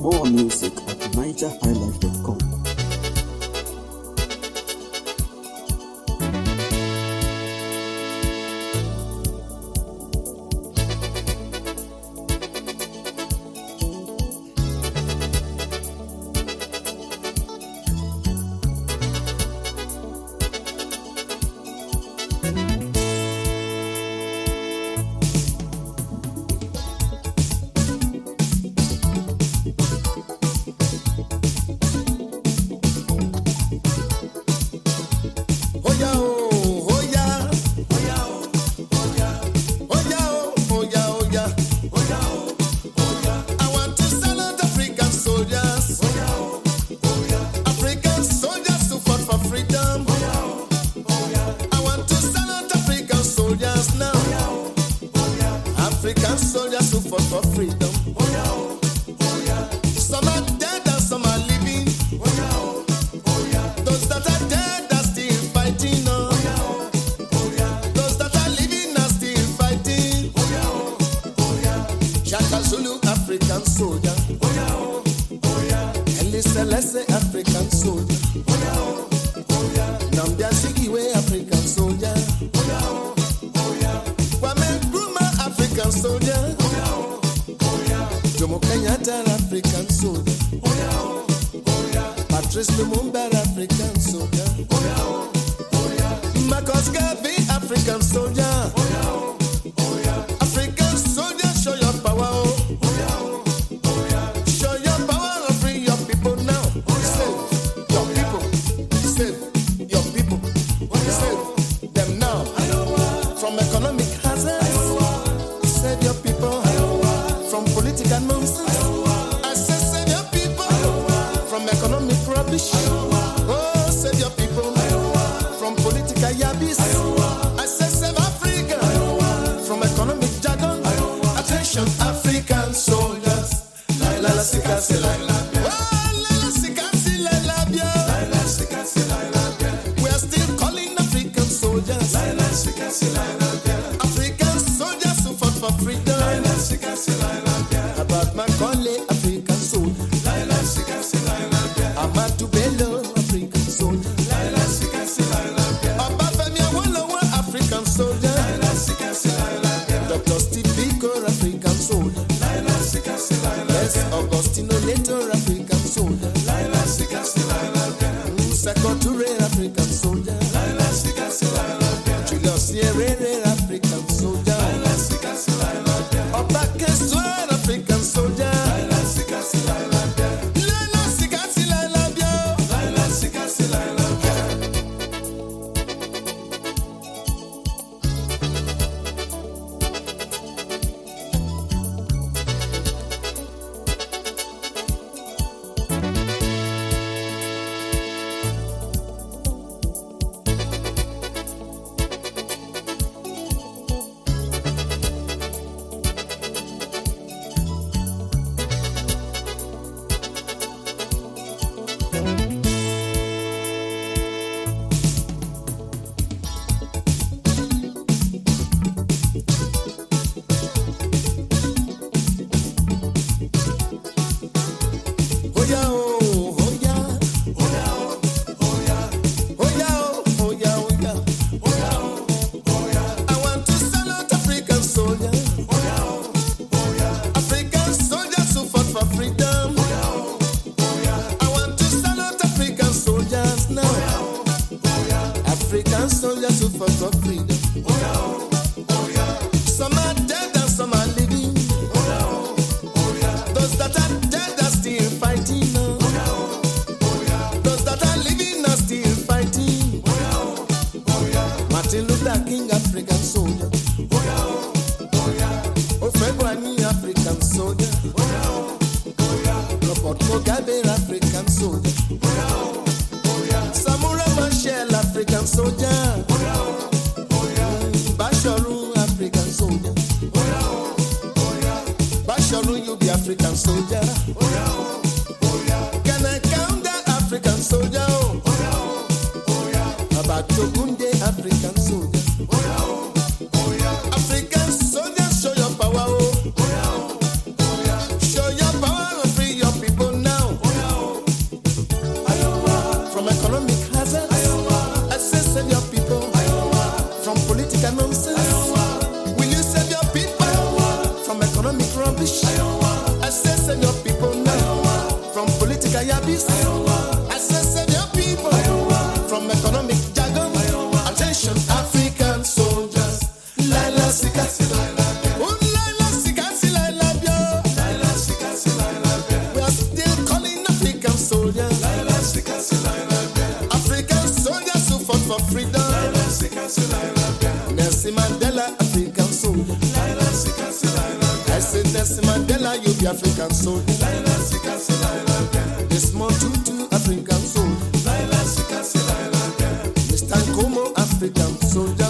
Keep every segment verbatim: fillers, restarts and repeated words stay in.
More music at niger highlife dot com. African soldiers who fought for freedom. Oh yeah, oh, oh yeah. Some are dead and some are living. Oh yeah, oh, oh yeah. Those that are dead are still fighting. Oh, oh yeah, oh, oh yeah. Those that are living are still fighting. Oh yeah, oh, oh yeah. Shaka Zulu, African soldier. Oh yeah, oh, oh yeah. Eli Selassie, African soldier. Oh yeah, oh, oh yeah. Nnamdi Azikiwe, African soldier. Oh yeah, oh, oh yeah. Kwame Nkrumah, African soldier. Oh yeah, oh, oh yeah. Jomo Kenyatta, African soldier. Oh yeah, oh, oh yeah. Patrice Lumumba, African soldier. Oh yeah, oh, oh yeah. Marcus Garvey, African soldier. Oh yeah, oh, oh yeah. African soldier, show your power. Oh, oh yeah, oh, oh yeah. Show your power and free your people now. Oh yeah, save your people. Save your people. Oh yeah, save them now from economic hazards. Save your people from political nonsense. I say save your people from economic rubbish. Oh, save your people from political yabbies. I say save Africa from economic jargon. Attention, African soldiers. Laila la sika se laila bia. Oh, laila sika se laila bia. Laila sika se laila bia. We are still calling African soldiers. Laila sika se laila bia. African soldiers who fought for freedom. Laila sika se laila bia. About Macaulay, African soldier. Laila sika se laila bia. Amadou Bello, African soldier. Laila sika se laila bia. Obafemi Awolowo, African soldier. Laila sika se laila bia. Doctor Steve Biko, African soldier. Laila sika se laila bia. Yes, Augustino Leto, African soldier. Laila sika se laila bia. Seko Toure, African soldier. Laila sika se laila bia. Julius Nyerere, African soldier. Laila sika se laila bia. Obake Sware, African soldier. Laila sika se laila bia. Laila sika se laila bia. Laila sika se laila bia. Oh yeah, oh, oh yeah. Oh yeah, oh, oh yeah. Oh yeah, oh, oh yeah, oh yeah. Oh yeah, oh, oh yeah. I want to salute African soldiers. Oh yeah, oh, oh yeah. African soldiers who fought for freedom. Oh yeah, oh, oh yeah. I want to salute African soldiers now. Oh yeah, oh, oh yeah. African soldiers who fought for freedom. Oh yeah, oh, oh yeah. Some are dead and some are living. Oh yeah, oh, oh yeah. Those that are dead are still fighting. Oh yeah, oh, oh yeah. Those that are living are still fighting. Oh yeah, oh, oh yeah. Martin Luther King, African soldier. Oh yeah, oh, oh yeah. Ofegbami, African soldier. Oh yeah, oh, oh yeah. Robert Mugabe, African soldier. Oh yeah, oh, oh yeah. Samura Machel, African soldier. Oh yeah, oh, oh yeah. Basharu, African soldier. Oh yeah, oh, oh yeah. Basharu, you be African soldier. Oh yeah, oh, oh yeah. Can I count the African soldier? Oh yeah, oh, oh yeah. About Togunde, African soldier. Oh yeah, oh, oh yeah. African soldier, show your power. Oh yeah, oh, oh yeah. Show your power and free your people. nonsense? Will you save your people from economic rubbish? I say save your people now from political yabis. I say save your people from economic jargon. Attention, African soldiers. Laila Sikasi, oh Laila Sikasi, Laila Bio. We are still calling African soldiers. African soldiers who fought for freedom. Nelson Mandela, African soldier. I say Nelson Mandela, you be African soldier. Desmond Tutu, African soldier. Mister Nkomo, African soldier.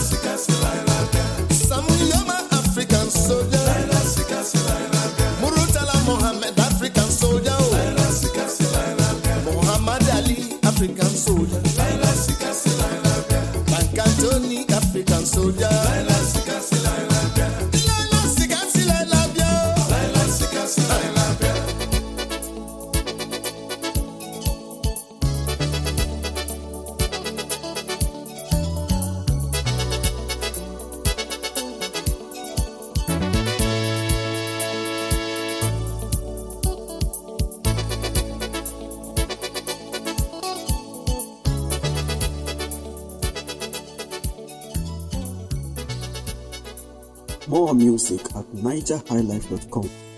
Samuyoma, African soldier. Murutala Mohammed, African soldier. Muhammad Ali, African soldier. Bankantoni, African soldier. Laila Sikasi, Laila Bio. More music at niger high life dot com.